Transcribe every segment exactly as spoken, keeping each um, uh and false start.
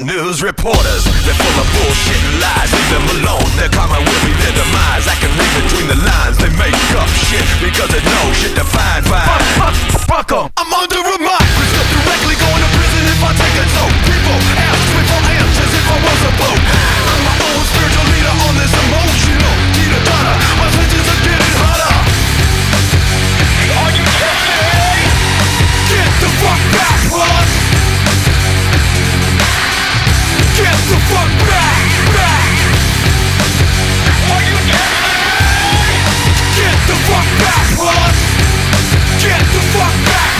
news reporters. They're full of bullshit and lies. Leave them alone, their karma will be their demise. I can read between the lines. They make up shit because there's no shit to find. Fine. Fuck, fuck, fuck 'em. I'm under a microscope, directly going to prison if I take a toke. People ask me for answers if I was a boat. I'm my own spiritual leader on this emotional teeter-totter. My senses are getting hotter. Are you kidding? Get the fuck back, plus. Get the fuck back, back. Are you kidding? Get the fuck back, plus. Get the fuck back.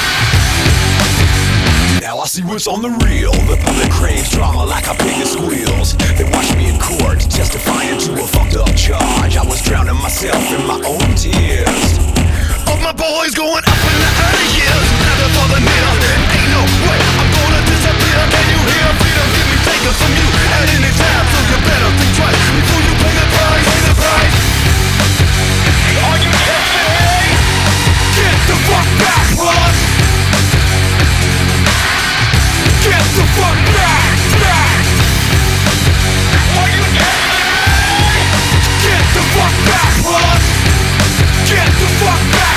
Now I see what's on the real. The public craves drama like a pig that squeals. They watch me in court, testifying to a fucked up charge. I was drowning myself in my own tears. All my boys going up in the early years. Never for the near. Ain't no way I'm gonna disappear. Can you hear freedom? Give me taken from you at any time. So you better think twice before you pay the price. Pay the price. Are you kidding? Get the fuck back, plus. Get the fuck back, back. Are you kidding? Get the fuck back, plus. Get the fuck back.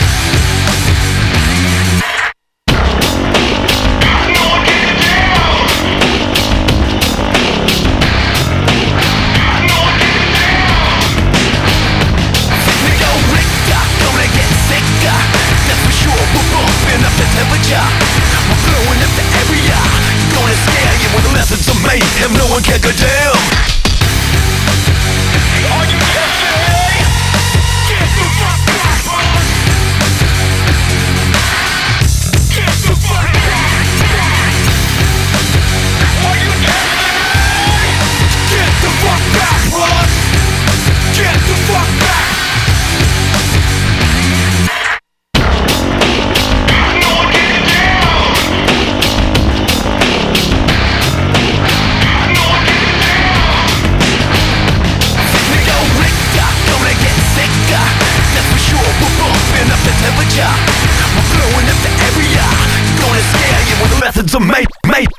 If no one can go down. Are you kidding? Get the fuck back, plus. Get the fuck back, back. Are you kidding? Get the fuck back, plus. Get the fuck back. We're blowing up the area. Gonna scare you with the methods of made, made